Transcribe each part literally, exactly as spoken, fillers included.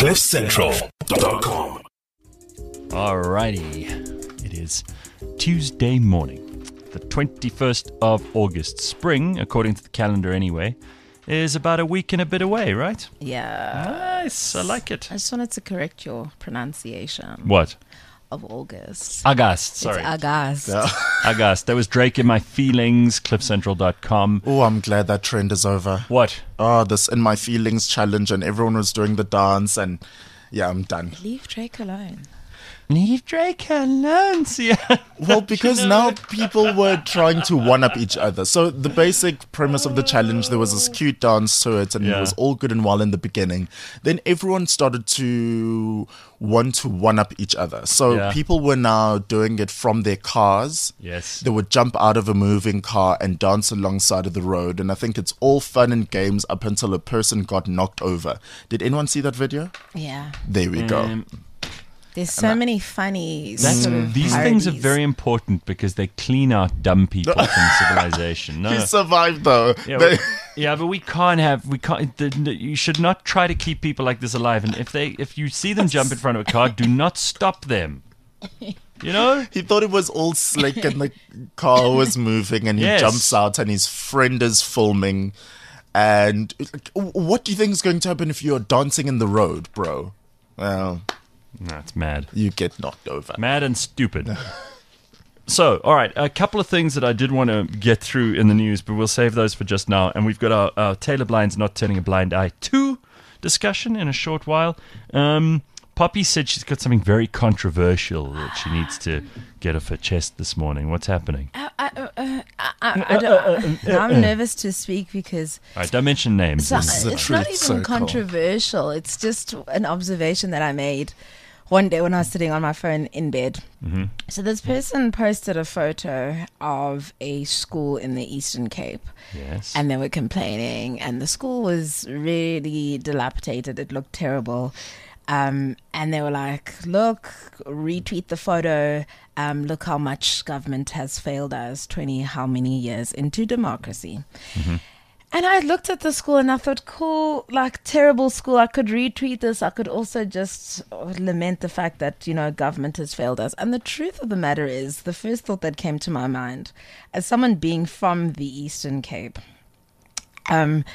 cliff central dot com. Alrighty, it is Tuesday morning, the twenty-first of August. Spring, according to the calendar anyway, is about a week and a bit away, right? Yeah. Nice, I like it. I just wanted to correct your pronunciation. What? Of August. August, sorry. It's August. Yeah. August. That was Drake in My Feelings, cliff central dot com. Oh, I'm glad that trend is over. What? Oh, this In My Feelings challenge, and everyone was doing the dance, and yeah, I'm done. Leave Drake alone. Leave Drake alone, Sia. Well, because you know now people were trying to one-up each other. So the basic premise of the challenge, there was this cute dance to it, and Yeah. it was all good and well in the beginning. Then everyone started to want to one-up each other. So Yeah. people were now doing it from their cars. Yes. They would jump out of a moving car and dance alongside of the road. And I think it's all fun and games up until a person got knocked over. Did anyone see that video? Yeah. There we go. Um, There's so many funny That's, sort of these things are parodies. very important because they clean out dumb people from civilization. No. He survived though. Yeah, They- but, yeah, but we can't have we can't. The, the, you should not try to keep people like this alive. And if they, if you see them jump in front of a car, do not stop them. You know. He thought it was all slick and the car was moving, and he Yes. jumps out and his friend is filming. And like, what do you think is going to happen if you're dancing in the road, bro? Well, No, it's mad. you get knocked over. Mad and stupid. So, all right, a couple of things that I did want to get through in the news, but we'll save those for just now. And we've got our, our Taylor Blinds Not Turning a Blind Eye two discussion in a short while. Um, Poppy said she's got something very controversial that she needs to get off her chest this morning. What's happening? I, I, uh, uh, I, I, I don't, I'm nervous to speak because All right, don't mention names. so, This is a it's not truth even circle. controversial. It's just an observation that I made one day when I was sitting on my phone in bed. Mm-hmm. So this person posted a photo of a school in the Eastern Cape. Yes. And they were complaining, and the school was really dilapidated. It looked terrible. Um, and they were like, look, retweet the photo. Um, look how much government has failed us twenty how many years into democracy. Mm-hmm. And I looked at the school and I thought, cool, like terrible school. I could retweet this. I could also just lament the fact that, you know, government has failed us. And the truth of the matter is, the first thought that came to my mind, as someone being from the Eastern Cape, um,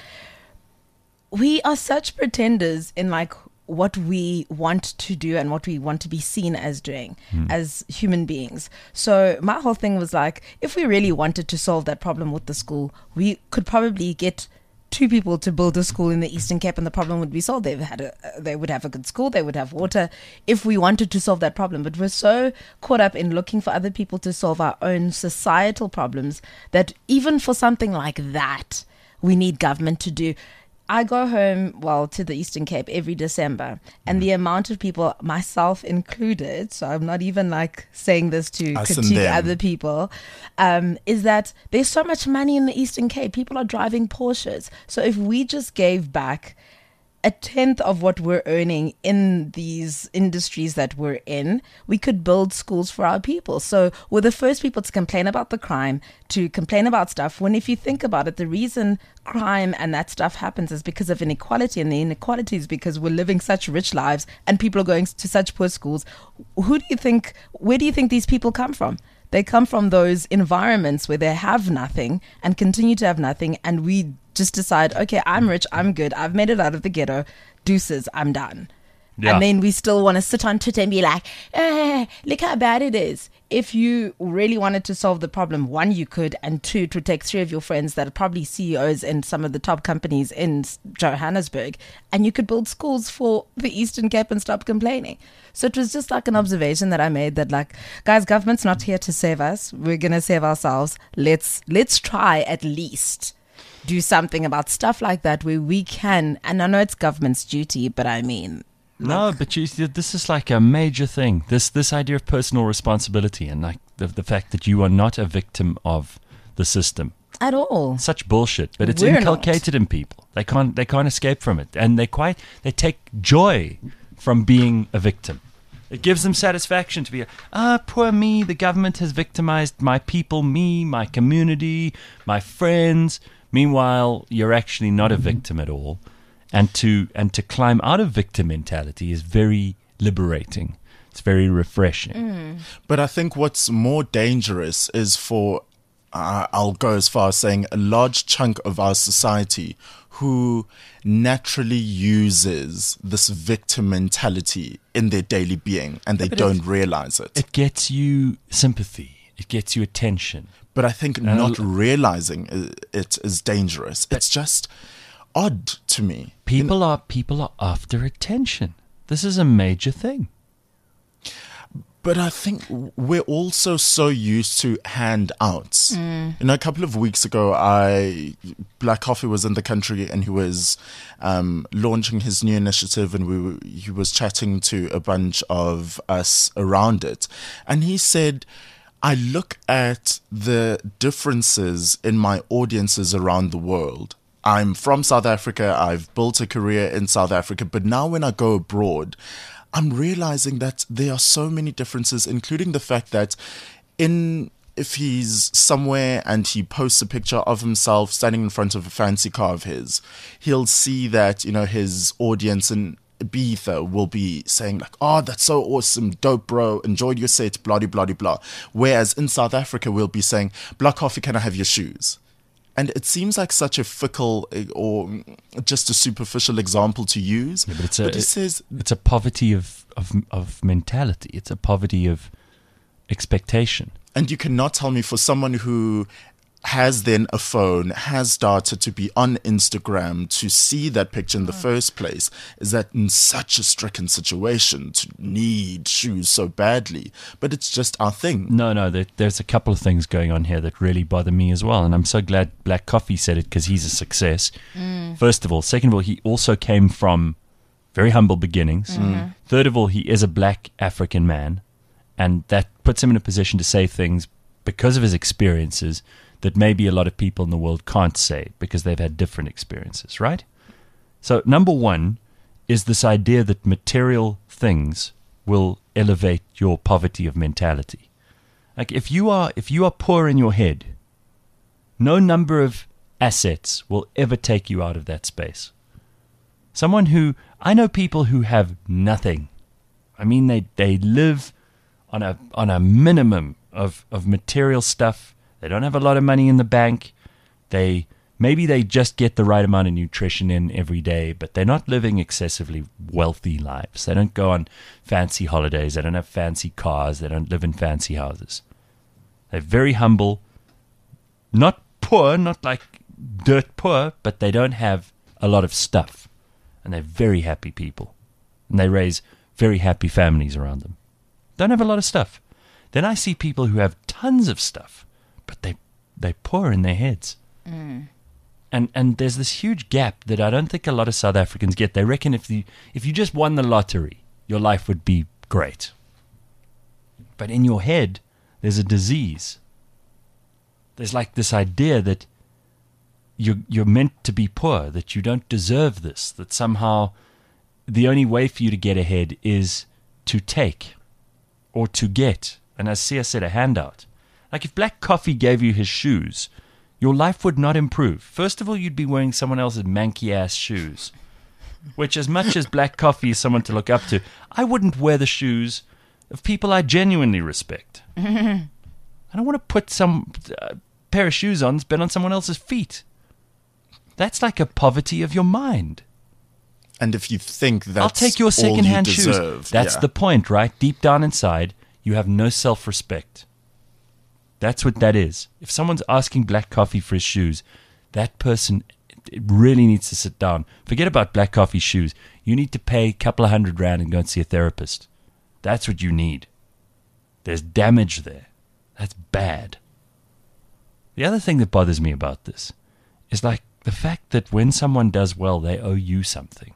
we are such pretenders in like what we want to do and what we want to be seen as doing as human beings. So my whole thing was like, if we really wanted to solve that problem with the school, we could probably get two people to build a school in the Eastern Cape and the problem would be solved. They've had a, they would have a good school, they would have water, if we wanted to solve that problem. But we're so caught up in looking for other people to solve our own societal problems that even for something like that, we need government to do. I go home, well, to the Eastern Cape every December, and the amount of people, myself included, so I'm not even like saying this to Us and critique them. other people, um, is that there's so much money in the Eastern Cape. People are driving Porsches. So if we just gave back a tenth of what we're earning in these industries that we're in, we could build schools for our people. So we're the first people to complain about the crime, to complain about stuff, when if you think about it, the reason crime and that stuff happens is because of inequality, and the inequality is because we're living such rich lives and people are going to such poor schools. Who do you think, where do you think these people come from? They come from those environments where they have nothing and continue to have nothing, and we just decide, okay, I'm rich, I'm good, I've made it out of the ghetto, deuces, I'm done. Yeah. And then we still want to sit on Twitter and be like, eh, look how bad it is. If you really wanted to solve the problem, one, you could, and two, it would take three of your friends that are probably C E Os in some of the top companies in Johannesburg, and you could build schools for the Eastern Cape and stop complaining. So it was just like an observation that I made that, like, guys, government's not here to save us. We're going to save ourselves. Let's let's try at least do something about stuff like that where we can, and I know it's government's duty, but I mean, No, but you, this is like a major thing. This this idea of personal responsibility and like the the fact that you are not a victim of the system. at all. Such bullshit, but it's We're inculcated in people. They can't they can't escape from it, and they quite they take joy from being a victim. It gives them satisfaction to be, ah, poor me. The government has victimized my people, me, my community, my friends. Meanwhile, you're actually not a victim at all. And to and to climb out of victim mentality is very liberating. It's very refreshing. But I think what's more dangerous is for, uh, I'll go as far as saying, a large chunk of our society who naturally uses this victim mentality in their daily being and they but don't it- realize it. It gets you sympathy. It gets you attention. But I think not realizing i- it is dangerous. It's just odd to me. People are people are after attention. This is a major thing. But I think we're also so used to handouts. You know, a couple of weeks ago, I Black Coffee was in the country and he was um, launching his new initiative, and we were, he was chatting to a bunch of us around it, and he said, "I look at the differences in my audiences around the world. I'm from South Africa. I've built a career in South Africa, but now when I go abroad, I'm realizing that there are so many differences, including the fact that in if he's somewhere and he posts a picture of himself standing in front of a fancy car of his, he'll see that, you know, his audience in Ibiza will be saying like, oh, that's so awesome, dope, bro, enjoyed your set, blah, blah, blah, blah. Whereas in South Africa, we'll be saying, Black Coffee, can I have your shoes? And it seems like such a fickle eh, or just a superficial example to use. Yeah, but it's a but he it- says, it's a poverty of, of of mentality. It's a poverty of expectation. and you cannot tell me for someone who has then a phone, has data to be on Instagram, to see that picture in the first place, is that in such a stricken situation to need shoes so badly. But it's just our thing. No, no, there, there's a couple of things going on here that really bother me as well. And I'm so glad Black Coffee said it because he's a success. First of all. Second of all, he also came from very humble beginnings. Third of all, he is a black African man. And that puts him in a position to say things because of his experiences that maybe a lot of people in the world can't say because they've had different experiences, right? So number one is this idea that material things will elevate your poverty of mentality. Like if you are if you are poor in your head, no number of assets will ever take you out of that space. Someone who I know people who have nothing. I mean they, they live on a on a minimum of, of material stuff. They don't have a lot of money in the bank. They maybe they just get the right amount of nutrition in every day, but they're not living excessively wealthy lives. They don't go on fancy holidays. They don't have fancy cars. They don't live in fancy houses. They're very humble, not poor, not like dirt poor, but they don't have a lot of stuff. And they're very happy people. And they raise very happy families around them. Don't have a lot of stuff. Then I see people who have tons of stuff, but they they're poor in their heads. And and there's this huge gap that I don't think a lot of South Africans get. They reckon if you if you just won the lottery, your life would be great. But in your head, there's a disease. There's like this idea that you're you're meant to be poor, that you don't deserve this, that somehow the only way for you to get ahead is to take or to get. And as Sia said, a handout. Like if Black Coffee gave you his shoes, your life would not improve. First of all, you'd be wearing someone else's manky-ass shoes, which as much as Black Coffee is someone to look up to, I wouldn't wear the shoes of people I genuinely respect. I don't want to put some uh, pair of shoes on that's been on someone else's feet. That's like a poverty of your mind. And if you think that's I'll take your all second-hand you shoes. deserve, That's yeah. the point, right? Deep down inside, you have no self-respect. That's what that is. If someone's asking Black Coffee for his shoes, that person it really needs to sit down. Forget about Black Coffee shoes. You need to pay a couple of hundred rand and go and see a therapist. That's what you need. There's damage there. That's bad. The other thing that bothers me about this is like the fact that when someone does well, they owe you something.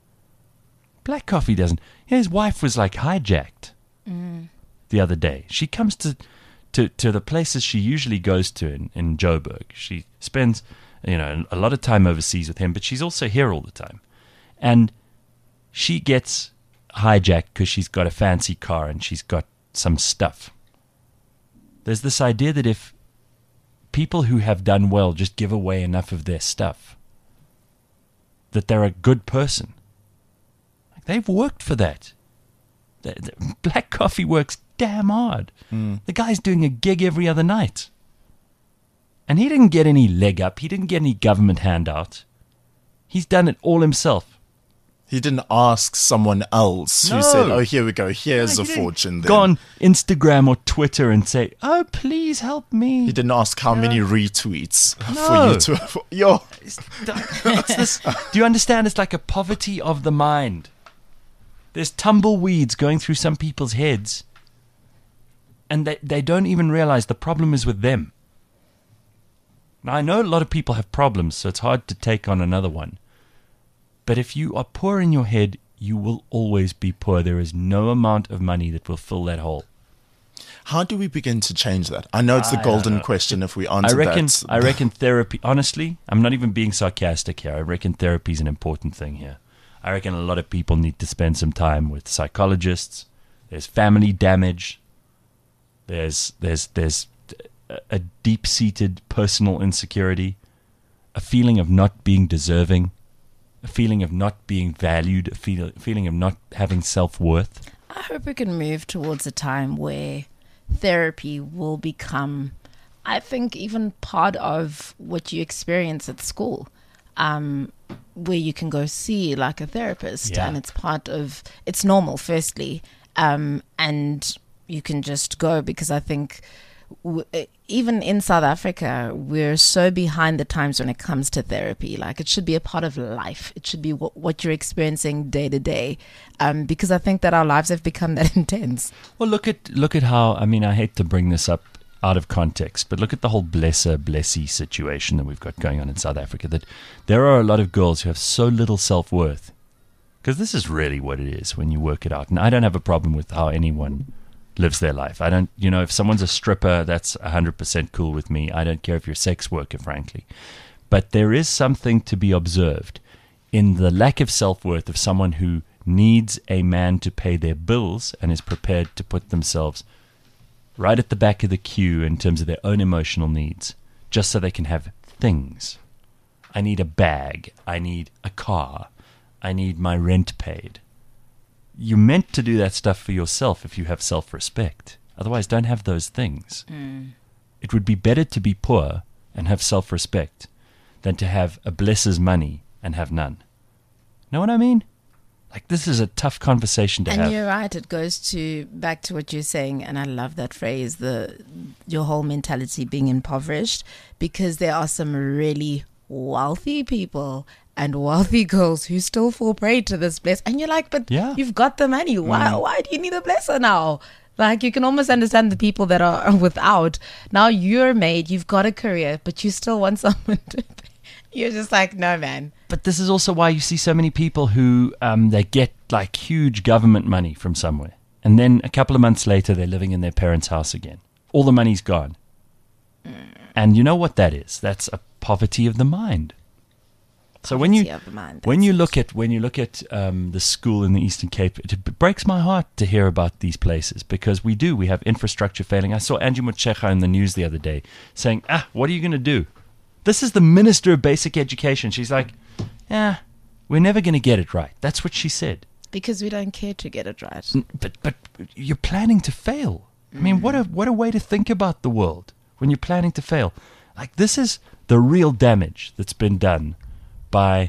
Black Coffee doesn't. Yeah, his wife was like hijacked the other day. She comes to, to, to the places she usually goes to in, in Joburg. She spends, you know, a lot of time overseas with him, but she's also here all the time. And she gets hijacked because she's got a fancy car and she's got some stuff. There's this idea that if people who have done well just give away enough of their stuff, that they're a good person. Like, they've worked for that. The, the Black Coffee works damn hard. Mm. The guy's doing a gig every other night. And he didn't get any leg up. He didn't get any government handout. He's done it all himself. He didn't ask someone else No. who said, oh, here we go. Here's No, a he didn't fortune. Then. Go on Instagram or Twitter and say, oh, please help me. He didn't ask how many retweets No. for you to. For, yo. It's, it's this, do you understand? It's like a poverty of the mind. There's tumbleweeds going through some people's heads, and they, they don't even realize the problem is with them. Now, I know a lot of people have problems, so it's hard to take on another one. But if you are poor in your head, you will always be poor. There is no amount of money that will fill that hole. How do we begin to change that? I know it's the I golden don't know. question if we I answer reckon. that. I reckon therapy. Honestly, I'm not even being sarcastic here. I reckon therapy is an important thing here. I reckon a lot of people need to spend some time with psychologists. There's family damage. There's there's there's a, a deep-seated personal insecurity, a feeling of not being deserving, a feeling of not being valued, a feel, feeling of not having self-worth. I hope we can move towards a time where therapy will become, I think, even part of what you experience at school, um, where you can go see like a therapist, Yeah. and it's part of, it's normal, firstly, um, and you can just go, because I think w- even in South Africa, we're so behind the times when it comes to therapy. Like, it should be a part of life. It should be what, what you're experiencing day to day, um, because I think that our lives have become that intense. Well, look at look at how, I mean, I hate to bring this up out of context, but look at the whole blesser, blessee situation that we've got going on in South Africa, that there are a lot of girls who have so little self-worth, because this is really what it is when you work it out. And I don't have a problem with how anyone lives their life. I don't, you know, if someone's a stripper, that's one hundred percent cool with me. I don't care if you're a sex worker, frankly. But there is something to be observed in the lack of self-worth of someone who needs a man to pay their bills and is prepared to put themselves right at the back of the queue in terms of their own emotional needs, just so they can have things. I need a bag. I need a car. I need my rent paid. You're meant to do that stuff for yourself if you have self-respect. Otherwise, don't have those things. Mm. It would be better to be poor and have self-respect than to have a blesser's money and have none. Know what I mean? Like, this is a tough conversation to And have. you're right. It goes to back to what you're saying, and I love that phrase, the your whole mentality being impoverished, because there are some really wealthy people and wealthy girls who still fall prey to this bless. And you're like, but Yeah. you've got the money. Why? Why do you need a blesser now? Like, you can almost understand the people that are without. Now you're made. You've got a career, but you still want someone to pay. You're just like, no, man. But this is also why you see so many people who um, they get like huge government money from somewhere, and then a couple of months later they're living in their parents' house again. All the money's gone. And you know what that is? That's a poverty of the mind. So when you Poverty of the mind, when that's you it. look at when you look at um, the school in the Eastern Cape, it b- breaks my heart to hear about these places, because we do we have infrastructure failing. I saw Angie Motshekga in the news the other day saying, "Ah, what are you going to do? This is the Minister of Basic Education." She's like, "Yeah, we're never going to get it right." That's what she said. Because we don't care to get it right. N- But but you're planning to fail. I mean, what a what a way to think about the world when you're planning to fail. Like, this is the real damage that's been done by,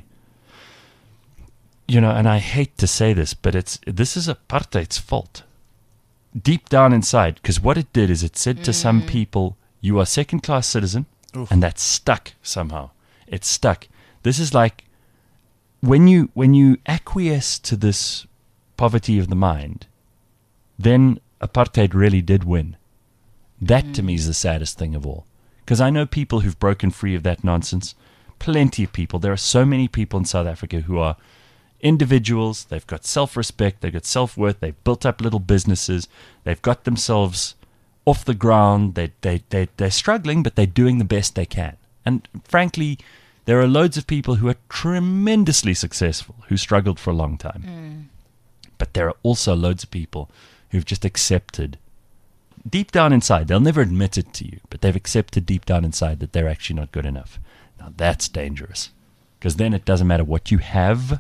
you know, and I hate to say this, but it's this is apartheid's fault. Deep down inside, because what it did is it said to some people, "You are second-class citizen," Oof. and that's stuck somehow. It's stuck. This is like when you when you acquiesce to this poverty of the mind, then apartheid really did win. That to me is the saddest thing of all. Because I know people who've broken free of that nonsense. Plenty of people. There are so many people in South Africa who are individuals. They've got self-respect. They've got self-worth. They've built up little businesses. They've got themselves off the ground. They, they, they, they're struggling, but they're doing the best they can. And frankly, there are loads of people who are tremendously successful who struggled for a long time. But there are also loads of people who've just accepted deep down inside, they'll never admit it to you, but they've accepted deep down inside that they're actually not good enough. Now that's dangerous. because then it doesn't matter what you have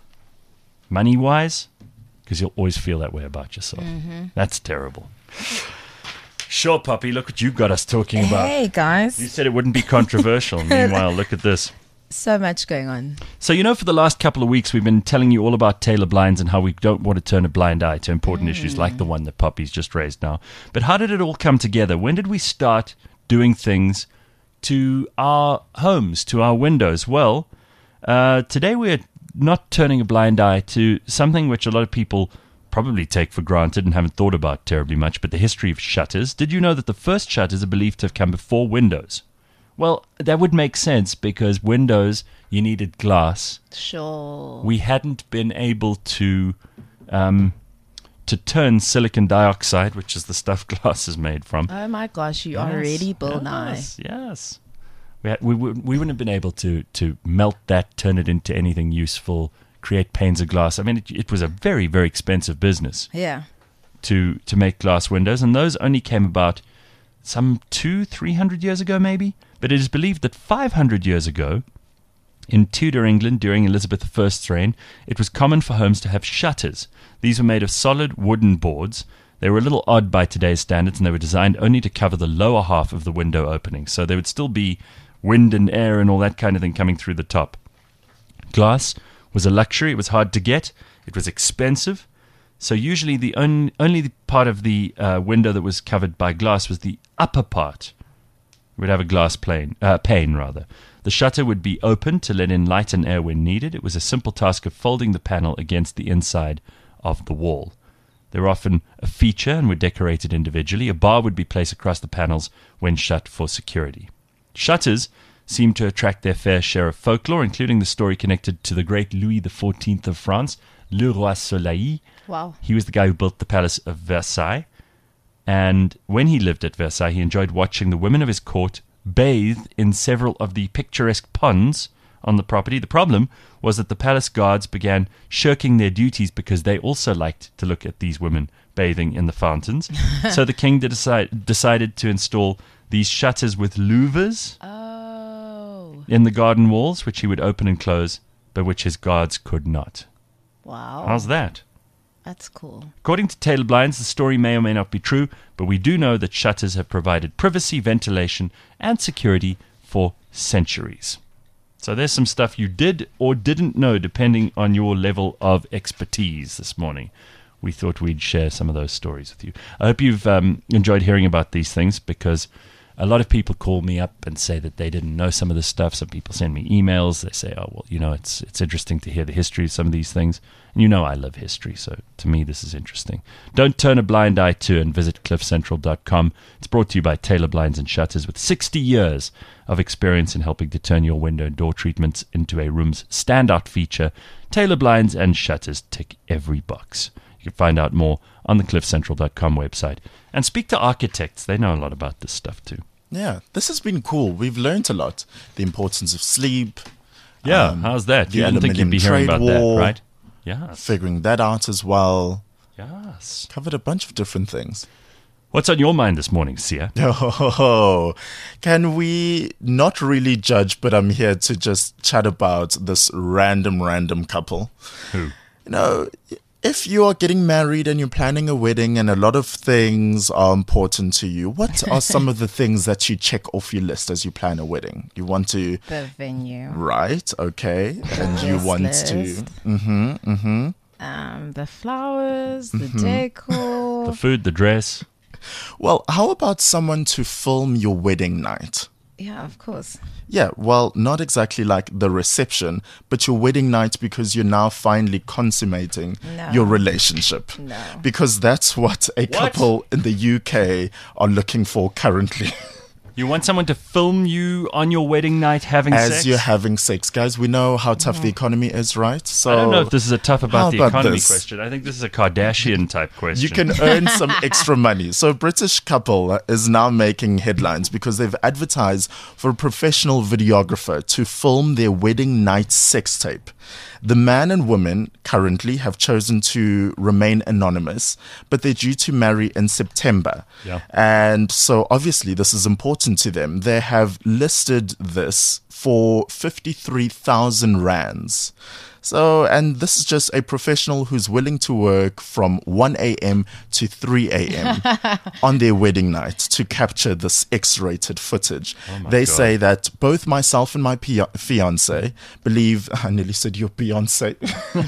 money-wise, because you'll always feel that way about yourself. Mm-hmm. That's terrible. Sure, Poppy, look what you got us talking about. Hey, guys. You said it wouldn't be controversial. Meanwhile, look at this. So much going on. So, you know, for the last couple of weeks, we've been telling you all about Taylor blinds and how we don't want to turn a blind eye to important mm. issues like the one that Poppy's just raised now. But how did it all come together? When did we start doing things to our homes, to our windows? Well, uh, today we're not turning a blind eye to something which a lot of people probably take for granted and haven't thought about terribly much, but the history of shutters. Did you know that the first shutters are believed to have come before windows? Well, that would make sense because windows, you needed glass. Sure. We hadn't been able to um, to turn silicon dioxide, which is the stuff glass is made from. Oh my gosh, you yes, are really Bill Nye. Yes, yes. We, had, we, we wouldn't have been able to, to melt that, turn it into anything useful, create panes of glass. I mean, it, it was a very, very expensive business. Yeah. To, to make glass windows, and those only came about some two, three hundred years ago, maybe. But it is believed that five hundred years ago, in Tudor England during Elizabeth the First's reign, it was common for homes to have shutters. These were made of solid wooden boards. They were a little odd by today's standards, and they were designed only to cover the lower half of the window opening. So there would still be wind and air and all that kind of thing coming through the top. Glass was a luxury. It was hard to get. It was expensive. So usually the on, only the part of the uh, window that was covered by glass was the upper part. It would have a glass plane, uh, pane. rather. The shutter would be open to let in light and air when needed. It was a simple task of folding the panel against the inside of the wall. They were often a feature and were decorated individually. A bar would be placed across the panels when shut for security. Shutters seemed to attract their fair share of folklore, including the story connected to the great Louis the fourteenth of France, Le Roi Soleil. Wow. He was the guy who built the Palace of Versailles. And when he lived at Versailles, he enjoyed watching the women of his court bathe in several of the picturesque ponds on the property. The problem was that the palace guards began shirking their duties because they also liked to look at these women bathing in the fountains. So the king decide, decided to install these shutters with louvers oh. in the garden walls, which he would open and close, but which his guards could not. Wow. How's that? That's cool. According to Taylor Blinds, the story may or may not be true, but we do know that shutters have provided privacy, ventilation, and security for centuries. So there's some stuff you did or didn't know depending on your level of expertise this morning. We thought we'd share some of those stories with you. I hope you've um, enjoyed hearing about these things, because a lot of people call me up and say that they didn't know some of this stuff. Some people send me emails. They say, oh, well, you know, it's it's interesting to hear the history of some of these things. And you know I love history, so to me this is interesting. Don't turn a blind eye to, and visit cliff central dot com. It's brought to you by Taylor Blinds and Shutters, with sixty years of experience in helping to turn your window and door treatments into a room's standout feature. Taylor Blinds and Shutters tick every box. You can find out more on the cliff central dot com website. And speak to architects. They know a lot about this stuff too. Yeah, this has been cool. We've learned a lot. The importance of sleep. Yeah, um, how's that? the You didn't think you'd be hearing about war, that, right? Yes. Figuring that out as well. Yes. Covered a bunch of different things. What's on your mind this morning, Sia? Oh, can we not really judge, but I'm here to just chat about this random, random couple. Who? You know, if you are getting married and you're planning a wedding and a lot of things are important to you, what are some of the things that you check off your list as you plan a wedding? You want to... The venue. Right, okay. And you Guest want list. to... Mm-hmm, mm-hmm. Um, the flowers, the decor. The food, the dress. Well, how about someone to film your wedding night? Yeah, of course. Yeah, well, not exactly like the reception, but your wedding night, because you're now finally consummating No. your relationship. No. Because that's what a couple in the U K are looking for currently. You want someone to film you on your wedding night having As sex? you're having sex. Guys, we know how tough the economy is, right? So I don't know if this is a tough how about the about economy this? question. I think this is a Kardashian type question. You can earn some extra money. So a British couple is now making headlines because they've advertised for a professional videographer to film their wedding night sex tape. The man and woman currently have chosen to remain anonymous, but they're due to marry in September. Yeah. And so obviously this is important to them. They have listed this for fifty-three thousand rands. So, and this is just a professional who's willing to work from one a.m. to three a.m. on their wedding night to capture this X-rated footage. Oh they God. say that both myself and my pia- fiance believe, I nearly said your Beyonce.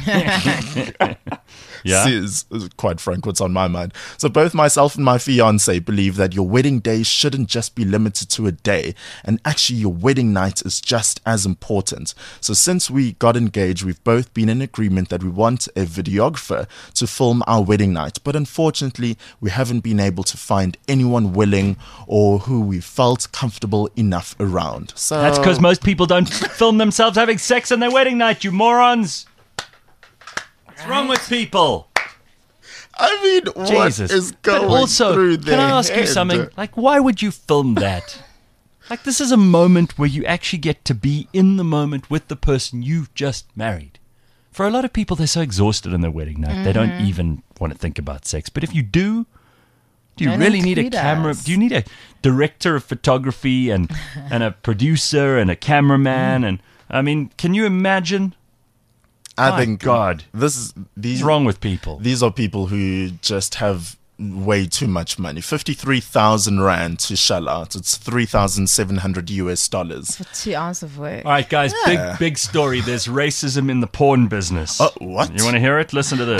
Yeah. Is, is quite frank what's on my mind. So both myself and my fiance believe that your wedding day shouldn't just be limited to a day, and actually your wedding night is just as important. So since we got engaged, we've both been in agreement that we want a videographer to film our wedding night, but unfortunately we haven't been able to find anyone willing or who we felt comfortable enough around. So That's because most people don't film themselves having sex on their wedding night, you morons. What's wrong with people? I mean, what Jesus. is going but also, through can their I ask you head? something? Like, why would you film that? Like, this is a moment where you actually get to be in the moment with the person you've just married. For a lot of people, they're so exhausted on their wedding night, they don't even want to think about sex. But if you do, do you Don't really need a include camera? us. Do you need a director of photography and, and a producer and a cameraman? And I mean, can you imagine? I My think God. this is these What's wrong with people? These are people who just have way too much money. Fifty-three thousand rand to shell out. It's three thousand seven hundred U S dollars. For two hours of work. All right, guys, Yeah. big, big story. There's racism in the porn business. Oh, what? You want to hear it? Listen to this.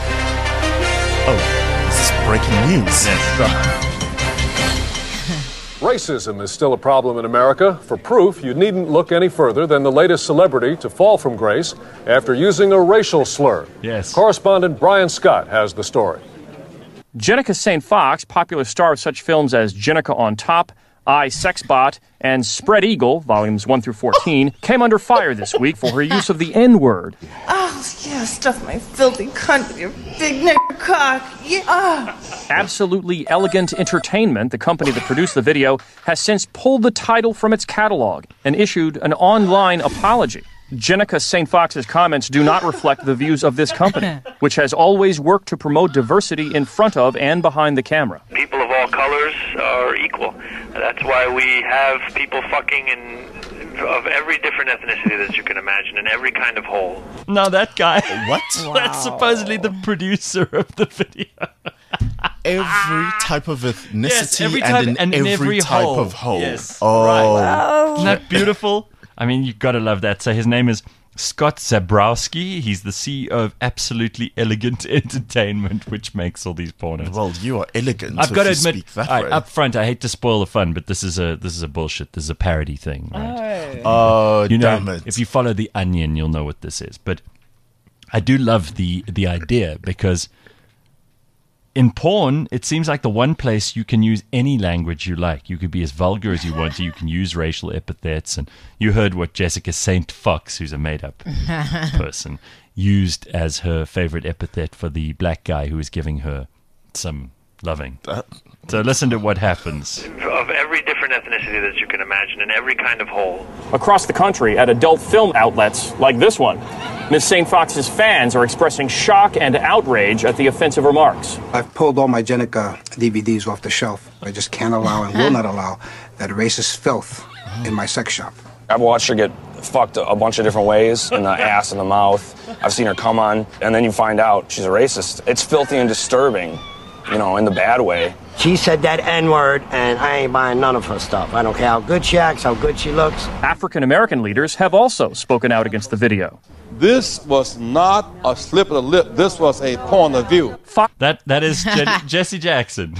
Oh, this is breaking news. Racism is still a problem in America. For proof, you needn't look any further than the latest celebrity to fall from grace after using a racial slur. Yes. Correspondent Brian Scott has the story. Jenica Saint Fox, popular star of such films as Jenica on Top, I, Sexbot, and Spread Eagle, volumes one through fourteen, came under fire this week for her use of the N-word. Oh, yeah, stuff my filthy cunt with your big nigger cock. Yeah. Oh. Absolutely Elegant Entertainment, the company that produced the video, has since pulled the title from its catalog and issued an online apology. Jenica Saint Fox's comments do not reflect the views of this company, which has always worked to promote diversity in front of and behind the camera. People of all colors are equal. That's why we have people fucking in of every different ethnicity that you can imagine in every kind of hole. No, that guy. What? That's supposedly the producer of the video. Every type of ethnicity Yes, every type- and in and in every, every type hole. of hole. Yes, oh, right. Isn't that beautiful? I mean, you've got to love that. So his name is Scott Zabrowski. He's the C E O of Absolutely Elegant Entertainment, which makes all these pornos. well, you are elegant. I've if got to you admit, speak that all way. right, up front, I hate to spoil the fun, but this is a this is a bullshit. This is a parody thing, right? Oh, You know, damn it! if you follow the Onion, you'll know what this is. But I do love the the idea because in porn, it seems like the one place you can use any language you like. You could be as vulgar as you want to. You can use racial epithets. And you heard what Jessica Saint Fox, who's a made-up person, used as her favorite epithet for the black guy who was giving her some loving. So listen to what happens. Of every different ethnicity that you can imagine in every kind of hole. Across the country at adult film outlets like this one, Miss Saint Fox's fans are expressing shock and outrage at the offensive remarks. I've pulled all my Jenica D V Ds off the shelf. I just can't allow and will not allow that racist filth in my sex shop. I've watched her get fucked a bunch of different ways, in the ass and the mouth. I've seen her come on, and then you find out she's a racist. It's filthy and disturbing, you know, in the bad way. She said that N-word, and I ain't buying none of her stuff. I don't care how good she acts, how good she looks. African American leaders have also spoken out against the video. This was not a slip of the lip. This was a point of view. That that is Je- Jesse Jackson.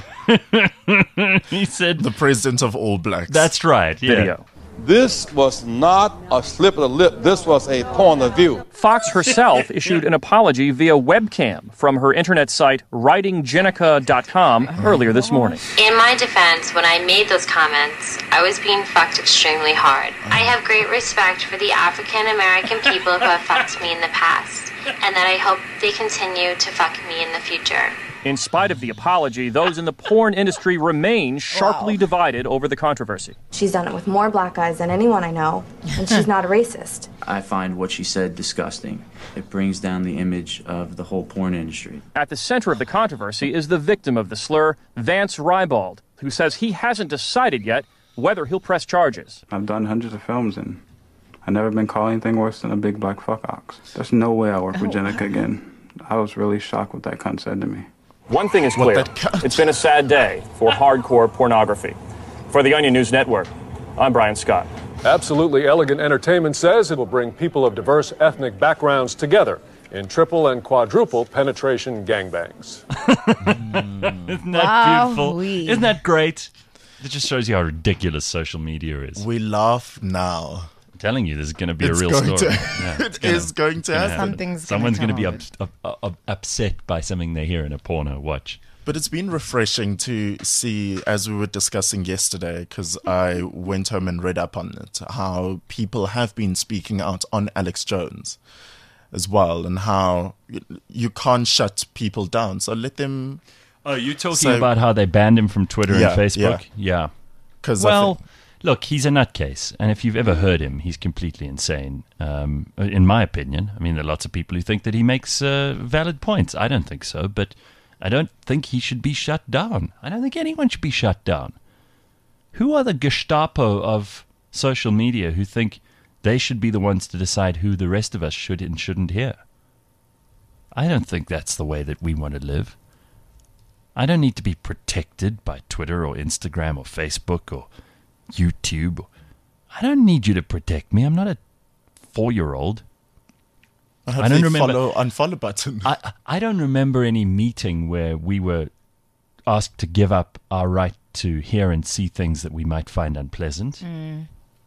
He said the president of All Blacks. That's right. Yeah. Video. This was not a slip of the lip. This was a point of view. Fox herself issued an apology via webcam from her internet site writing jenica dot com earlier this morning. In my defense, when I made those comments, I was being fucked extremely hard. I have great respect for the African American people who have fucked me in the past, and that I hope they continue to fuck me in the future. In spite of the apology, those in the porn industry remain sharply Wow. divided over the controversy. She's done it with more black guys than anyone I know, and she's not a racist. I find what she said disgusting. It brings down the image of the whole porn industry. At the center of the controversy is the victim of the slur, Vance Rybald, who says he hasn't decided yet whether he'll press charges. I've done hundreds of films, and I've never been called anything worse than a big black fuck ox. There's no way I work with Oh, Jenica again. I was really shocked what that cunt said to me. One thing is What clear. that cunt- It's been a sad day for hardcore pornography. For the Onion News Network, I'm Brian Scott. Absolutely Elegant Entertainment says it will bring people of diverse ethnic backgrounds together in triple and quadruple penetration gangbangs. Isn't that Wow, beautiful? wee. Isn't that great? It just shows you how ridiculous social media is. We laugh now. I'm telling you, this is going to be It's a real going story. to- Yeah, it's it is going to happen. Something's gonna Someone's going to come be of up, up, up, upset by something they hear in a porno. Watch. But it's been refreshing to see, as we were discussing yesterday, because I went home and read up on it, how people have been speaking out on Alex Jones as well, and how y- you can't shut people down. So let them. Oh, you're talking say- about how they banned him from Twitter Yeah, and Facebook? yeah. Yeah. 'Cause I well, think- look, he's a nutcase. And if you've ever heard him, he's completely insane, um, in my opinion. I mean, there are lots of people who think that he makes uh, valid points. I don't think so, but I don't think he should be shut down. I don't think anyone should be shut down. Who are the Gestapo of social media who think they should be the ones to decide who the rest of us should and shouldn't hear? I don't think that's the way that we want to live. I don't need to be protected by Twitter or Instagram or Facebook or YouTube. I don't need you to protect me. I'm not a four-year-old. I have I don't the remember- follow unfollow button. I, I don't remember any meeting where we were asked to give up our right to hear and see things that we might find unpleasant. Mm.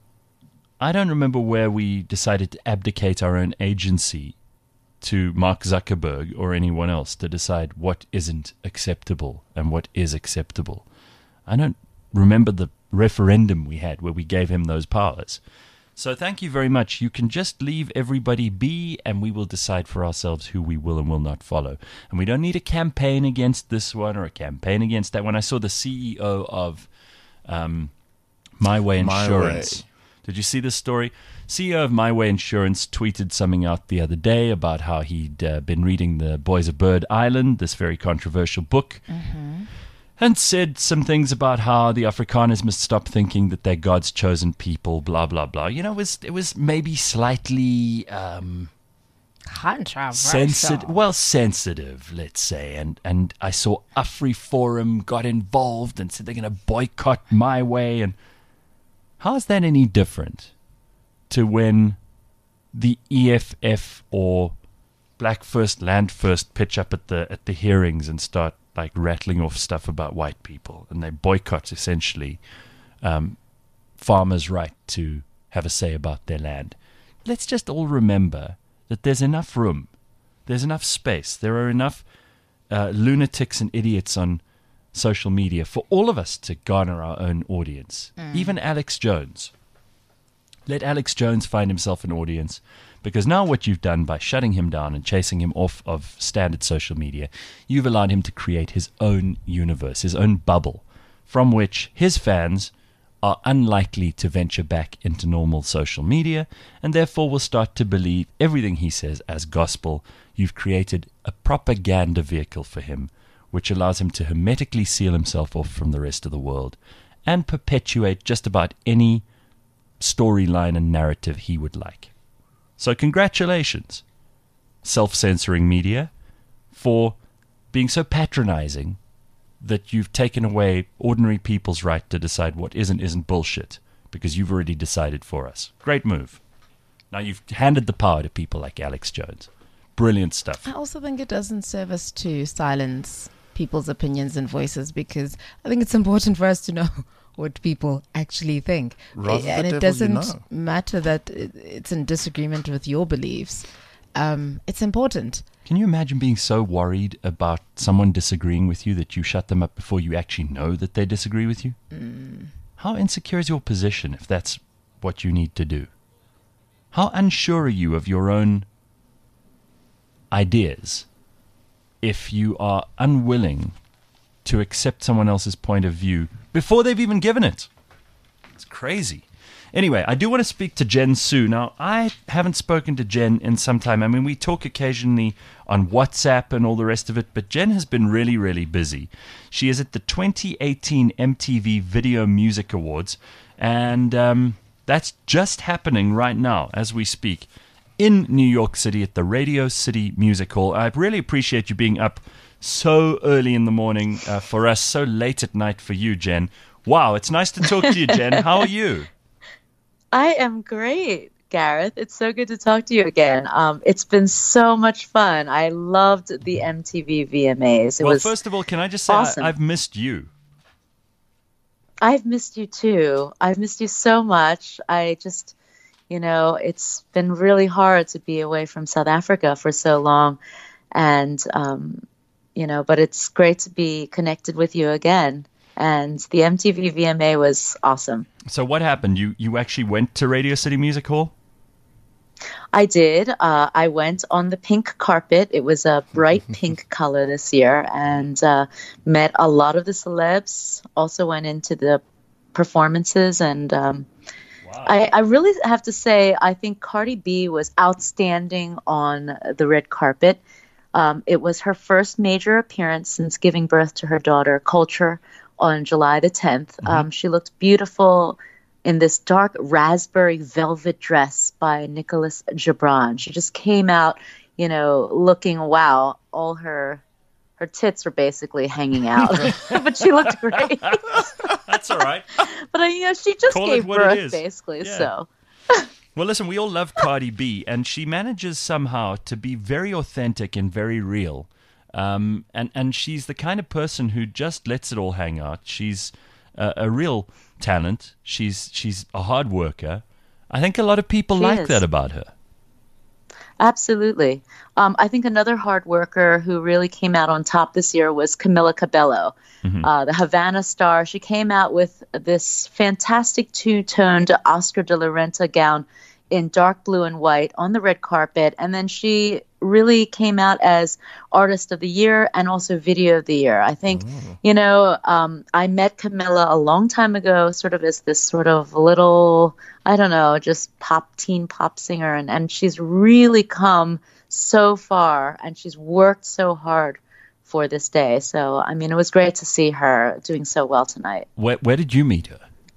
I don't remember where we decided to abdicate our own agency to Mark Zuckerberg or anyone else to decide what isn't acceptable and what is acceptable. I don't remember the referendum we had where we gave him those powers. So thank you very much. You can just leave everybody be, and we will decide for ourselves who we will and will not follow. And we don't need a campaign against this one or a campaign against that one. I saw the C E O of um, My Way My Insurance. Way. Did you see this story? C E O of My Way Insurance tweeted something out the other day about how he'd uh, been reading The Boys of Bird Island, this very controversial book, Mm-hmm. and said some things about how the Afrikaners must stop thinking that they're God's chosen people, blah, blah, blah. You know, it was, it was maybe slightly um, Controversial. sensitive. Well, sensitive, let's say. And, and I saw Afri Forum got involved and said they're going to boycott My Way. And how is that any different to when the E F F or Black First, Land First pitch up at the at the hearings and start like rattling off stuff about white people, and they boycott essentially um, farmers' right to have a say about their land? Let's just all remember that there's enough room, there's enough space, there are enough uh, lunatics and idiots on social media for all of us to garner our own audience. Mm. Even Alex Jones. Let Alex Jones find himself an audience, because now what you've done by shutting him down and chasing him off of standard social media, you've allowed him to create his own universe, his own bubble, from which his fans are unlikely to venture back into normal social media, and therefore will start to believe everything he says as gospel. You've created a propaganda vehicle for him, which allows him to hermetically seal himself off from the rest of the world and perpetuate just about any storyline and narrative he would like. So congratulations, self-censoring media, for being so patronizing that you've taken away ordinary people's right to decide what is and isn't bullshit, because you've already decided for us. Great move. Now you've handed the power to people like Alex Jones. Brilliant stuff. I also think it doesn't serve us to silence people's opinions and voices, because I think it's important for us to know what people actually think. Rather the and it devil you doesn't know. matter that it- it's in disagreement with your beliefs. Um, it's important. Can you imagine being so worried about someone disagreeing with you that you shut them up before you actually know that they disagree with you? Mm. How insecure is your position if that's what you need to do? How unsure are you of your own ideas if you are unwilling to accept someone else's point of view before they've even given it? It's crazy. Anyway, I do want to speak to Jen Sue. Now, I haven't spoken to Jen in some time. I mean, we talk occasionally on WhatsApp and all the rest of it, but Jen has been really, really busy. She is at the twenty eighteen M T V Video Music Awards, and um, That's just happening right now as we speak in New York City at the Radio City Music Hall. I really appreciate you being up so early in the morning uh, for us, so late at night for you, Jen. Wow, it's nice to talk to you, Jen. How are you? I am great, Gareth. It's so good to talk to you again. Um, it's been so much fun. I loved the M T V V M As. It well, was first of all, can I just say awesome. I, I've missed you. I've missed you too. I've missed you so much. I just, you know, it's been really hard to be away from South Africa for so long. And, um, you know, but it's great to be connected with you again. And the M T V V M A was awesome. So what happened? You you actually went to Radio City Music Hall? I did. Uh, I went on the pink carpet. It was a bright pink color this year, and uh, met a lot of the celebs. Also went into the performances, and um, wow. I, I really have to say, I think Cardi B was outstanding on the red carpet. Um, it was her first major appearance since giving birth to her daughter, Culture, on July the tenth. Mm-hmm. Um, she looked beautiful in this dark raspberry velvet dress by Nicholas Gibran. She just came out, you know, looking, wow, all her her tits are basically hanging out. But she looked great. That's all right. But, uh, you know, she just Call gave it what birth, it is. basically, Yeah. so... Well, listen, we all love Cardi B, and she manages somehow to be very authentic and very real. Um, and, and she's the kind of person who just lets it all hang out. She's a, a real talent. She's she's a hard worker. I think a lot of people She like is. that about her. Absolutely. Um, I think another hard worker who really came out on top this year was Camila Cabello, Mhm. uh, the Havana star. She came out with this fantastic two-toned Oscar de la Renta gown in dark blue and white on the red carpet. And then she really came out as Artist of the Year and also Video of the Year. I think, you know, um, I met Camila a long time ago, sort of as this sort of little, I don't know, just pop, teen pop singer. And, and she's really come so far, and she's worked so hard for this day. So, I mean, it was great to see her doing so well tonight. Where, where did you meet her?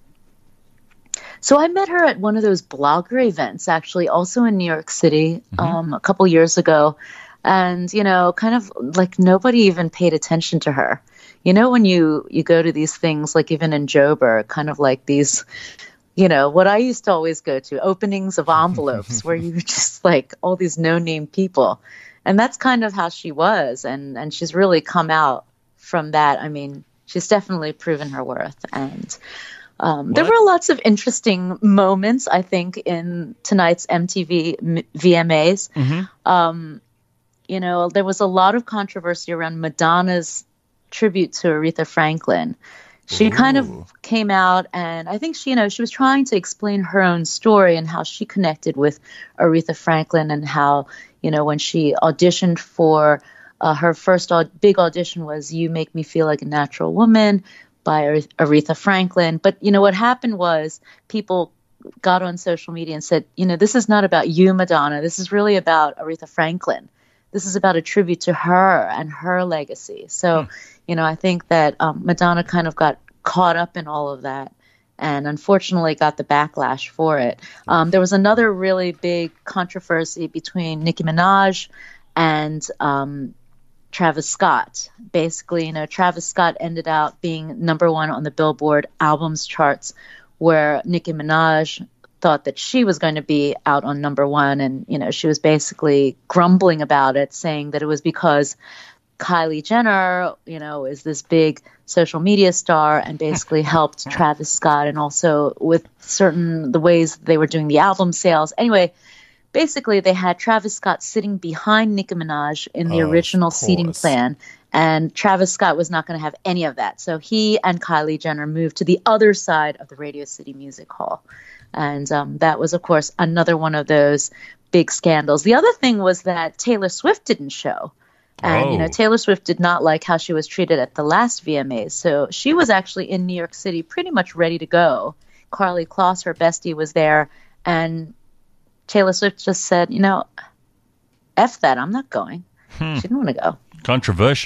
So I met her at one of those blogger events, actually, also in New York City, Mm-hmm. um, a couple years ago. And, you know, kind of like nobody even paid attention to her. You know, when you, you go to these things, like even in Joburg, kind of like these, you know, what I used to always go to, openings of envelopes where you just like all these no-name people. And that's kind of how she was. And, and she's really come out from that. I mean, she's definitely proven her worth. And um, there were lots of interesting moments, I think, in tonight's M T V M- V M As. Mm-hmm. Um, you know, there was a lot of controversy around Madonna's tribute to Aretha Franklin. She kind of came out, and I think she, you know, she was trying to explain her own story and how she connected with Aretha Franklin, and how, you know, when she auditioned for uh, her first au- big audition was "You Make Me Feel Like a Natural Woman" by Ar- Aretha Franklin. But, you know, what happened was people got on social media and said, you know, this is not about you, Madonna. This is really about Aretha Franklin. This is about a tribute to her and her legacy. So, you know, I think that um, Madonna kind of got caught up in all of that, and unfortunately got the backlash for it. Um, there was another really big controversy between Nicki Minaj and um, Travis Scott. Basically, you know, Travis Scott ended up being number one on the Billboard albums charts, where Nicki Minaj thought that she was going to be out on number one. And, you know, she was basically grumbling about it, saying that it was because Kylie Jenner, you know, is this big social media star and basically helped Travis Scott, and also with certain the ways they were doing the album sales. Anyway, basically they had Travis Scott sitting behind Nicki Minaj in the Oh, original of seating course. plan, and Travis Scott was not going to have any of that. So he and Kylie Jenner moved to the other side of the Radio City Music Hall. And um, that was, of course, another one of those big scandals. The other thing was that Taylor Swift didn't show. And, you know, Oh. Taylor Swift did not like how she was treated at the last V M As. So she was actually in New York City pretty much ready to go. Carly Kloss, her bestie, was there. And Taylor Swift just said, you know, F that, I'm not going. Hmm. She didn't want to go. Controversial.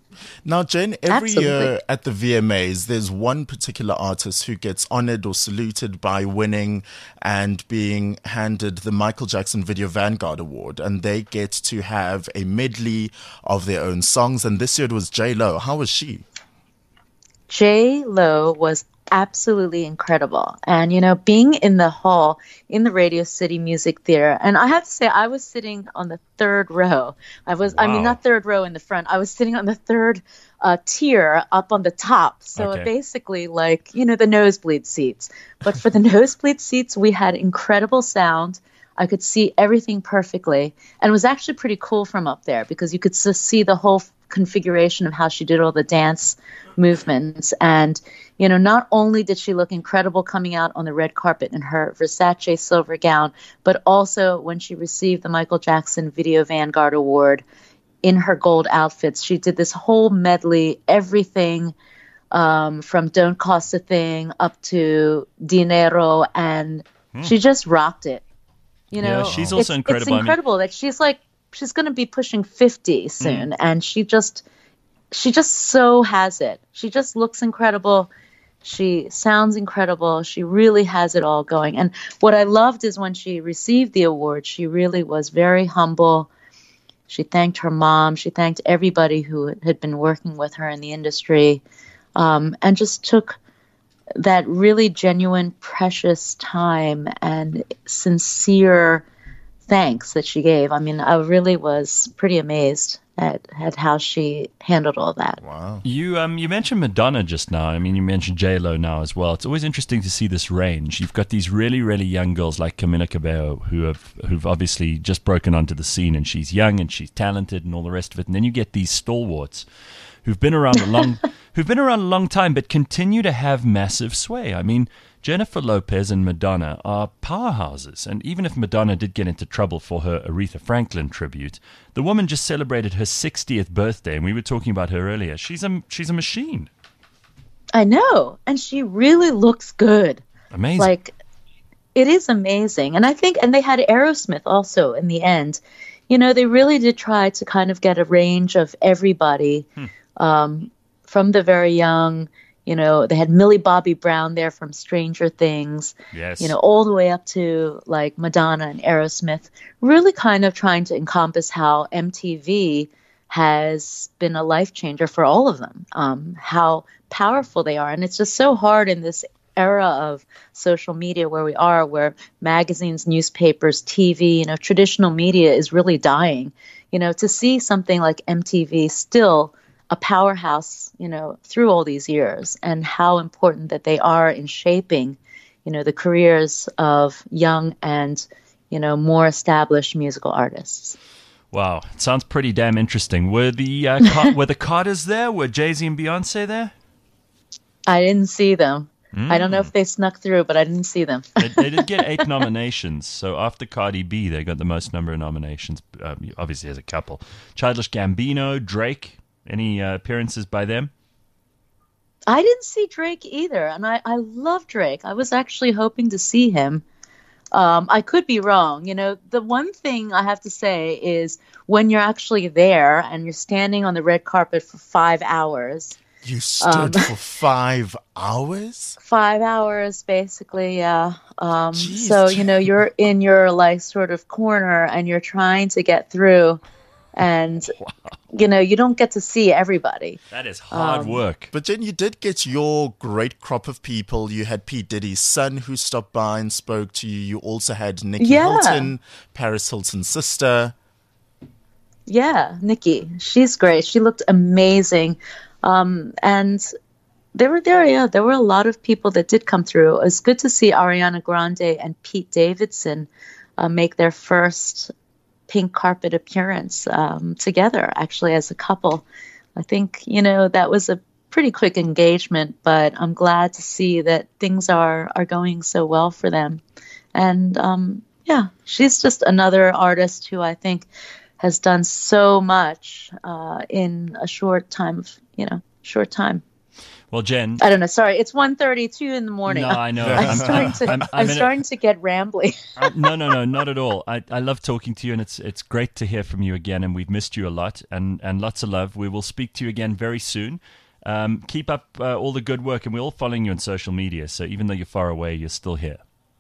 Now, Jen, every Absolutely. year at the V M As, there's one particular artist who gets honored or saluted by winning and being handed the Michael Jackson Video Vanguard Award, and they get to have a medley of their own songs. And this year it was J Lo. How was she? J Lo was absolutely incredible. And, you know, being in the hall in the Radio City Music Theater, and I have to say, I was sitting on the third row. I was, I mean, Wow. not third row in the front. I was sitting on the third uh, tier up on the top. So Okay. basically, like, you know, the nosebleed seats. But for the nosebleed seats, we had incredible sound. I could see everything perfectly. And it was actually pretty cool from up there because you could s- see the whole configuration of how she did all the dance movements. And, you know, not only did she look incredible coming out on the red carpet in her Versace silver gown, but also when she received the Michael Jackson Video Vanguard Award in her gold outfits, she did this whole medley, everything um, from Don't Cost a Thing up to Dinero, and Hmm. she just rocked it. You know, Yeah, she's also it's, incredible. I It's mean- incredible that she's like, she's going to be pushing fifty soon, and she just, she just so has it. She just looks incredible. She sounds incredible. She really has it all going. And what I loved is when she received the award, she really was very humble. She thanked her mom. She thanked everybody who had been working with her in the industry, um, and just took that really genuine, precious time and sincere thanks that she gave. I mean, I really was pretty amazed at, at how she handled all that. Wow. You um you mentioned Madonna just now. I mean, you mentioned J Lo now as well. It's always interesting to see this range. You've got these really really young girls like Camila Cabello who have who've obviously just broken onto the scene, and she's young and she's talented and all the rest of it. And then you get these stalwarts who've been around a long who've been around a long time but continue to have massive sway. I mean, Jennifer Lopez and Madonna are powerhouses, and even if Madonna did get into trouble for her Aretha Franklin tribute, the woman just celebrated her sixtieth birthday, and we were talking about her earlier. She's a she's a machine. I know. And she really looks good. Amazing. Like, it is amazing. And I think, and they had Aerosmith also in the end. You know, they really did try to kind of get a range of everybody, Hmm. um, from the very young. You know, they had Millie Bobby Brown there from Stranger Things. Yes. You know, all the way up to like Madonna and Aerosmith, really kind of trying to encompass how M T V has been a life changer for all of them, um, how powerful they are. And it's just so hard in this era of social media where we are, where magazines, newspapers, T V, you know, traditional media is really dying. You know, to see something like M T V still a powerhouse, you know, through all these years, and how important that they are in shaping, you know, the careers of young and, you know, more established musical artists. Wow, it sounds pretty damn interesting. Were the uh, Car- were the Carters there? Were Jay-Z and Beyonce there? I didn't see them. I don't know Mm. if they snuck through, but I didn't see them. they, they did get eight nominations. So after Cardi B, they got the most number of nominations, um, obviously as a couple. Childish Gambino, Drake. Any uh, appearances by them? I didn't see Drake either, and I, I love Drake. I was actually hoping to see him. Um, I could be wrong. You know, the one thing I have to say is when you're actually there and you're standing on the red carpet for five hours. You stood Um, for five hours? Five hours, basically, yeah. Um, so, you know, you're in your, like, sort of corner and you're trying to get through. And, you know, you don't get to see everybody. That is hard Um, work. But Jen, you did get your great crop of people. You had Pete Diddy's son who stopped by and spoke to you. You also had Nikki Yeah. Hilton, Paris Hilton's sister. Yeah, Nikki. She's great. She looked amazing. Um, and there were there, yeah, there were a lot of people that did come through. It was good to see Ariana Grande and Pete Davidson uh, make their first pink carpet appearance um, together, actually, as a couple. I think, you know, that was a pretty quick engagement, but I'm glad to see that things are, are going so well for them. And, um, yeah, she's just another artist who I think has done so much uh, in a short time, of, you know, short time. Well, Jen. I don't know. Sorry, it's one thirty-two in the morning. No, I know. I'm, I'm- starting to. I'm- I'm, I'm in a- starting to get rambly. Uh, no, no, no, not at all. I, I love talking to you, and it's it's great to hear from you again. And we've missed you a lot, and, and lots of love. We will speak to you again very soon. Um, keep up uh, all the good work, and we're all following you on social media. So even though you're far away, you're still here.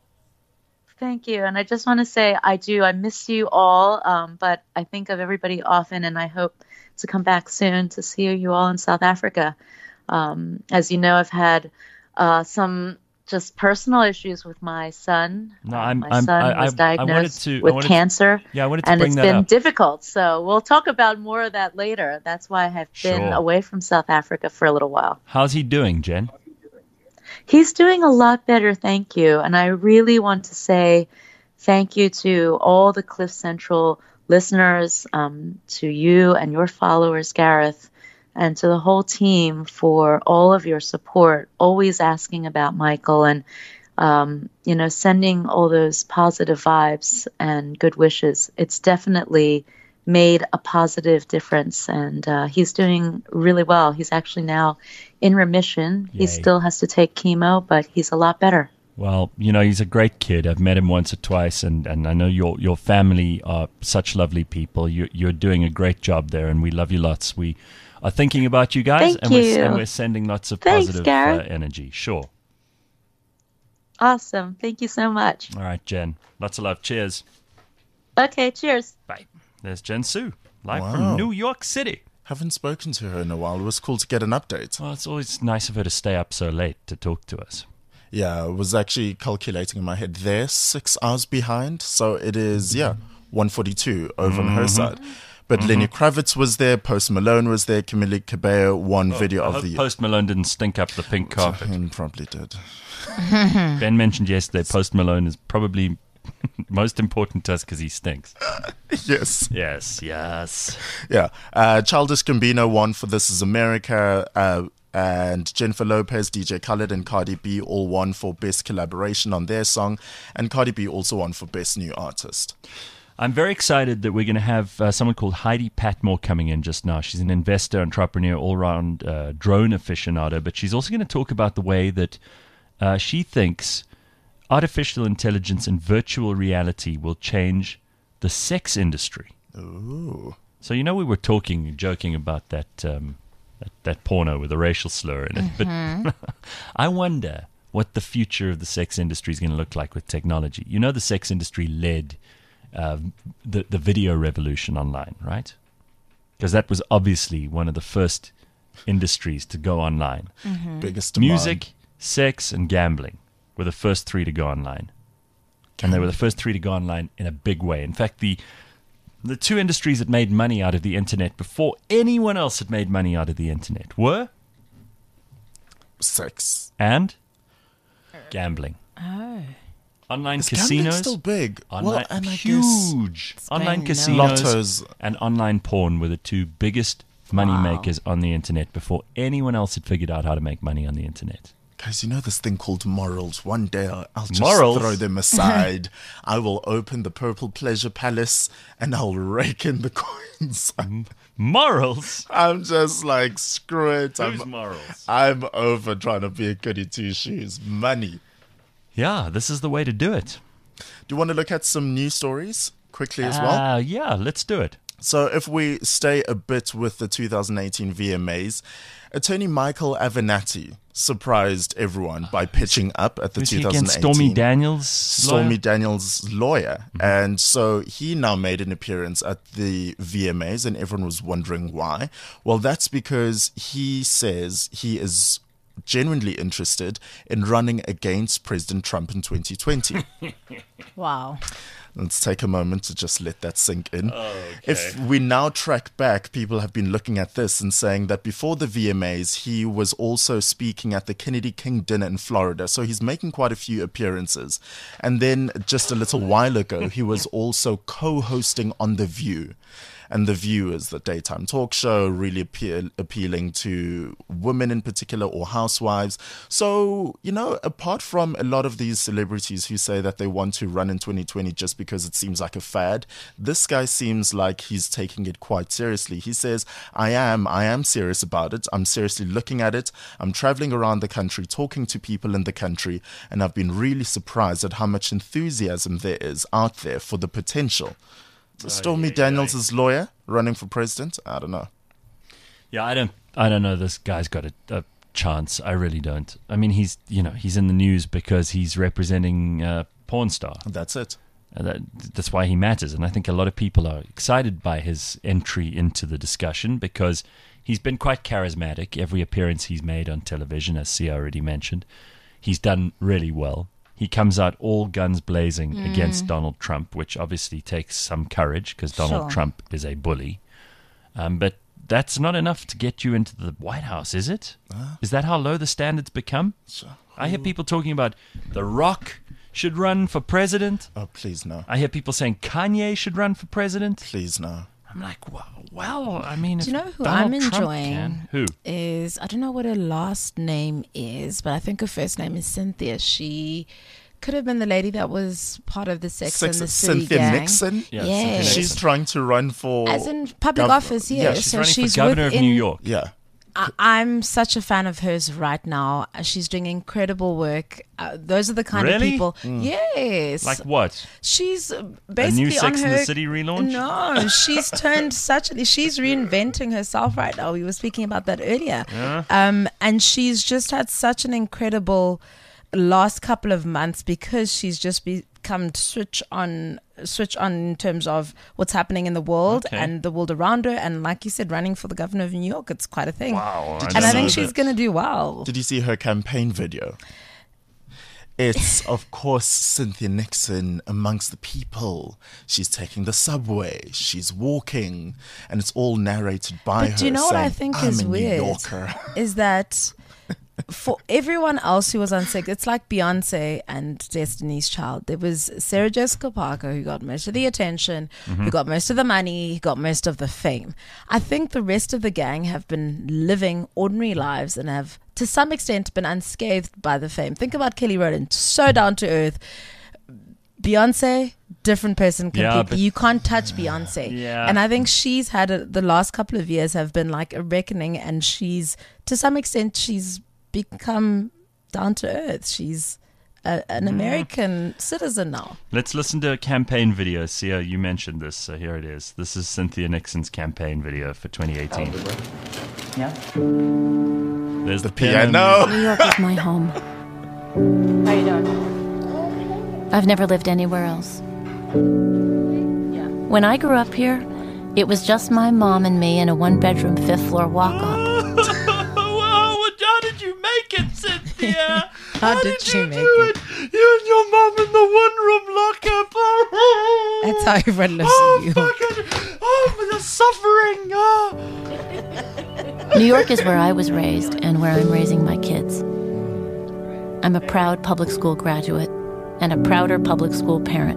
Thank you. And I just want to say I do. I miss you all, um, but I think of everybody often, and I hope to come back soon to see you all in South Africa. Um, as you know, I've had uh, some just personal issues with my son. No, Uh, I'm. my I'm son I, I, was I wanted diagnosed to I with wanted to- cancer, yeah, I wanted to and bring it's that been up. difficult. So we'll talk about more of that later. That's why I have been Sure. away from South Africa for a little while. How's he doing, Jen? He's doing a lot better, thank you. And I really want to say thank you to all the Cliff Central listeners, um, to you and your followers, Gareth, and to the whole team for all of your support, always asking about Michael and, um, you know, sending all those positive vibes and good wishes. It's definitely made a positive difference, and uh, he's doing really well. He's actually now in remission. He Yay. still has to take chemo, but he's a lot better. Well, you know, he's a great kid. I've met him once or twice, and, and I know your your family are such lovely people. You, you're doing a great job there, and we love you lots. We are thinking about you guys, Thank and, We're, you. and we're sending lots of Thanks, positive uh, Gareth. energy. Sure. Awesome. Thank you so much. All right, Jen. Lots of love. Cheers. Okay, cheers. Bye. There's Jen Sue, live Wow. from New York City. Haven't spoken to her in a while. It was cool to get an update. Well, it's always nice of her to stay up so late to talk to us. Yeah, I was actually calculating in my head. They're six hours behind, so it is, yeah, one forty-two over on her Mhm. side. But Mhm. Lenny Kravitz was there, Post Malone was there, Camille Cabello, one Oh, video I of hope the... Post Malone didn't stink up the pink carpet. He probably did. Ben mentioned yesterday Post Malone is probably most important to us because he stinks. Yes. Yes, yes. Yeah. Uh, Childish Gambino won for This Is America, uh, and Jennifer Lopez, D J Khaled, and Cardi B all won for Best Collaboration on their song, and Cardi B also won for Best New Artist. I'm very excited that we're going to have uh, someone called Heidi Patmore coming in just now. She's an investor, entrepreneur, all-round uh, drone aficionado, but she's also going to talk about the way that uh, she thinks artificial intelligence and virtual reality will change the sex industry. Ooh. So, you know, we were talking, joking about that um, that, that porno with a racial slur in it, Mhm. but I wonder what the future of the sex industry is going to look like with technology. You know, the sex industry led uh, the, the video revolution online, right? Because that was obviously one of the first industries to go online. Mhm. Biggest demand. Music, sex, and gambling were the first three to go online. And they were the first three to go online in a big way. In fact, the the two industries that made money out of the internet before anyone else had made money out of the internet were sex and gambling. Oh. Online Is gambling casinos still big? Online, Well, and I guess huge. It's Online going casinos Lottos. and online porn were the two biggest money Wow. makers on the internet before anyone else had figured out how to make money on the internet. Guys, you know this thing called morals. One day I'll, I'll just Morals? throw them aside. I will open the Purple Pleasure Palace and I'll rake in the coins. Morals? I'm just like, screw it. Who's I'm, morals? I'm over trying to be a goody two shoes. Money. Yeah, this is the way to do it. Do you want to look at some news stories quickly as well? Uh, yeah, let's do it. So if we stay a bit with the two thousand eighteen V M As, attorney Michael Avenatti surprised everyone by pitching up at the Was he two thousand against eighteen Stormy Daniels' Stormy lawyer? Daniels' lawyer. Mm-hmm. And so he now made an appearance at the V M As, and everyone was wondering why. Well, that's because he says he is genuinely interested in running against President Trump in twenty twenty. Wow. Let's take a moment to just let that sink in. Okay. If we now track back, people have been looking at this and saying that before the V M As, he was also speaking at the Kennedy King dinner in Florida. So he's making quite a few appearances. And then just a little while ago, he was also co-hosting on The View. and The View is the daytime talk show, really appeal, appealing to women in particular or housewives. So, you know, apart from a lot of these celebrities who say that they want to run in twenty twenty just because it seems like a fad, this guy seems like he's taking it quite seriously. He says, I am, I am serious about it. I'm seriously looking at it. I'm traveling around the country, talking to people in the country, and I've been really surprised at how much enthusiasm there is out there for the potential. Oh, Stormy yeah, Daniels' yeah. lawyer running for president? I don't know. Yeah, I don't I don't know this guy's got a, a chance. I really don't. I mean, he's, you know, he's in the news because he's representing a porn star. That's it. Uh, that, that's why he matters. And I think a lot of people are excited by his entry into the discussion because he's been quite charismatic. Every appearance he's made on television, as Sia already mentioned, he's done really well. He comes out all guns blazing mm. against Donald Trump, which obviously takes some courage because Donald Sure. Trump is a bully. Um, but that's not enough to get you into the White House, is it? Uh, is that how low the standards become? Sure. I hear people talking about The Rock should run for president. Oh, please no. I hear people saying Kanye should run for president. Please no. I'm like, well, well I mean, Do you know who Donald I'm Trump enjoying? Can, who? Is, I don't know what her last name is, but I think her first name is Cynthia. She could have been the lady that was part of the Sex, Sex and the City Cynthia gang. Nixon? Yeah, yes. She's trying to run for... As in public gov- office, yes. Yeah, She's so running she's for governor of within- New York. Yeah. I, I'm such a fan of hers right now. She's doing incredible work. Uh, those are the kind Really? of people. Mm. Yes. Like what? She's uh, basically a new Sex on her. and the City relaunch? No, she's turned such. She's reinventing herself right now. We were speaking about that earlier. Yeah. Um, and she's just had such an incredible last couple of months because she's just become switch on switch on in terms of what's happening in the world Okay. and the world around her, and like you said, running for the governor of New York, it's quite a thing. Wow, I and didn't I think know she's that. going to do well. Did you see her campaign video? It's, of course, Cynthia Nixon amongst the people. She's taking the subway. She's walking. And it's all narrated by her. But do you know what I saying, think I'm is a New weird? Yorker. Is that for everyone else who was on Sex, it's like Beyonce and Destiny's Child. There was Sarah Jessica Parker who got most of the attention, Mm-hmm. who got most of the money, who got most of the fame. I think the rest of the gang have been living ordinary lives and have, to some extent, been unscathed by the fame. Think about Kelly Rowland, so down to earth. Beyonce, different person completely. Yeah, but- you can't touch Beyonce. Yeah. And I think she's had a, the last couple of years have been like a reckoning, and she's, to some extent, she's become down to earth. She's a, an American citizen now. Let's listen to a campaign video. Sia, you mentioned this, so here it is. This is Cynthia Nixon's campaign video for twenty eighteen. Yeah. There's the, The pen. piano. New York is my home. How you doing? I've never lived anywhere else. When I grew up here, it was just my mom and me in a one-bedroom, fifth-floor walk-up. Wow, how did you make it, Cynthia? How, How did, did she you make do it? You and your mom in the one-room lockup. Oh, That's how everyone lives oh, in New York. fucking, oh, the suffering. Oh. New York is where I was raised and where I'm raising my kids. I'm a proud public school graduate and a prouder public school parent.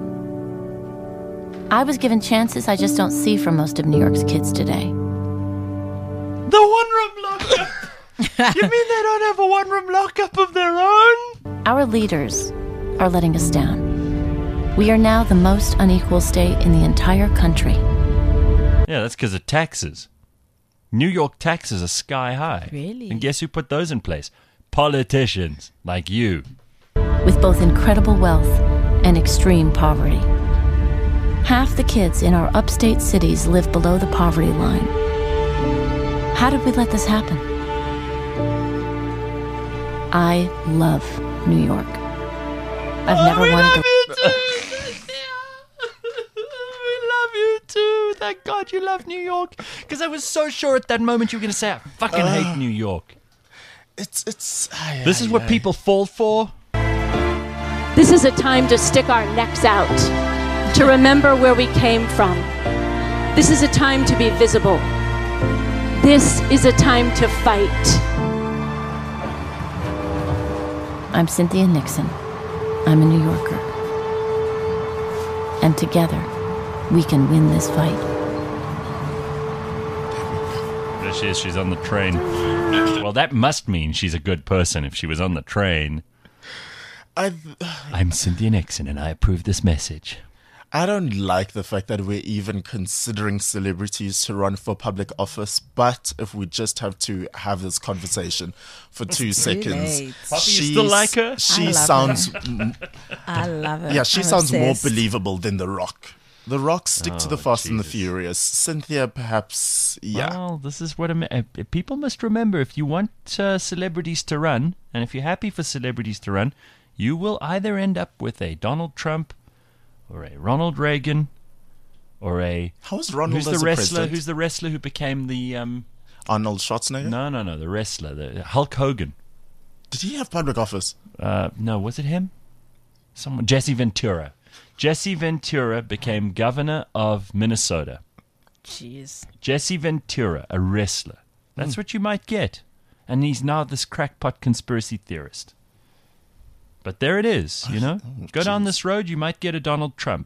I was given chances I just don't see from most of New York's kids today. The one-room lockup. You mean they don't have a one-room lockup of their own? Our leaders are letting us down. We are now the most unequal state in the entire country. Yeah, that's because of taxes. New York taxes are sky high. Really? And guess who put those in place? Politicians like you. With both incredible wealth and extreme poverty. Half the kids in our upstate cities live below the poverty line. How did we let this happen? I love New York. I've Oh, never we wanted love to. you too. We love you too. Thank God you love New York. Because I was so sure at that moment you were going to say, I fucking Uh, hate New York. It's, it's... Aye, This aye, is what aye. people fall for. This is a time to stick our necks out, to remember where we came from. This is a time to be visible. This is a time to fight. I'm Cynthia Nixon. I'm a New Yorker. And together, we can win this fight. There she is. She's on the train. Well, that must mean she's a good person if she was on the train. I, I'm Cynthia Nixon, and I approve this message. I don't like the fact that we're even considering celebrities to run for public office, but if we just have to have this conversation for It's two too seconds. late. Poppy, you still like her? She I love sounds... her. I love her. Yeah, she I'm sounds obsessed. more believable than The Rock. The Rock stick to Oh, the Fast and the Jesus. Furious. Cynthia, perhaps, yeah. Well, this is what I'm, uh, people must remember. If you want uh, celebrities to run, and if you're happy for celebrities to run, you will either end up with a Donald Trump or a Ronald Reagan or a... How is Ronald who's as the a wrestler? president? Who's the wrestler who became the... Um, Arnold Schwarzenegger? no, no, no, the wrestler. The, Hulk Hogan. Did he have public office? Uh, no, was it him? Someone, Jesse Ventura. Jesse Ventura became governor of Minnesota. Jeez. Jesse Ventura, a wrestler. That's what you might get. And he's now this crackpot conspiracy theorist. But there it is, you know. Go down this road, you might get a Donald Trump.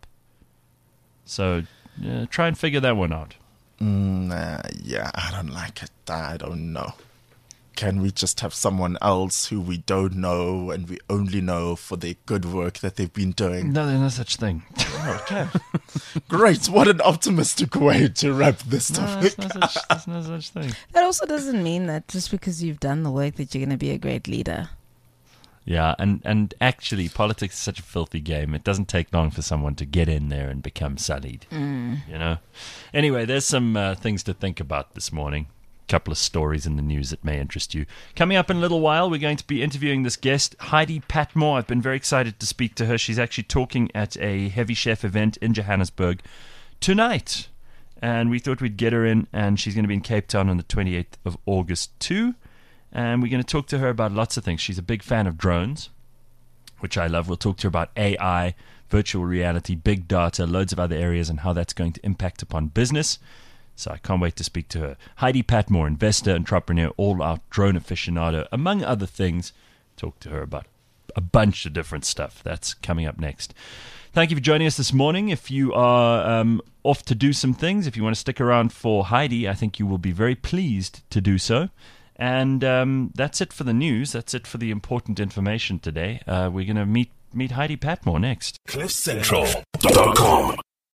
So uh, try and figure that one out. Mm, uh, yeah, I don't like it. I don't know. Can we just have someone else who we don't know and we only know for their good work that they've been doing? No, there's no such thing. Okay. Great. What an optimistic way to wrap this No, topic. there's no such, there's no such thing. That also doesn't mean that just because you've done the work that you're going to be a great leader. Yeah, and, and actually, politics is such a filthy game. It doesn't take long for someone to get in there and become sullied. Mm. You know? Anyway, there's some uh, things to think about this morning. Couple of stories in the news that may interest you. Coming up in a little while, we're going to be interviewing this guest, Heidi Patmore. I've been very excited to speak to her. She's actually talking at a Heavy Chef event in Johannesburg tonight. And we thought we'd get her in, and she's going to be in Cape Town on the twenty-eighth of August too. And we're going to talk to her about lots of things. She's a big fan of drones, which I love. We'll talk to her about A I, virtual reality, big data, loads of other areas, and how that's going to impact upon business. So I can't wait to speak to her. Heidi Patmore, investor, entrepreneur, all-out drone aficionado, among other things. Talk to her about a bunch of different stuff. That's coming up next. Thank you for joining us this morning. If you are um, off to do some things, if you want to stick around for Heidi, I think you will be very pleased to do so. And um, that's it for the news. That's it for the important information today. Uh, we're going to meet meet Heidi Patmore next. cliff central dot com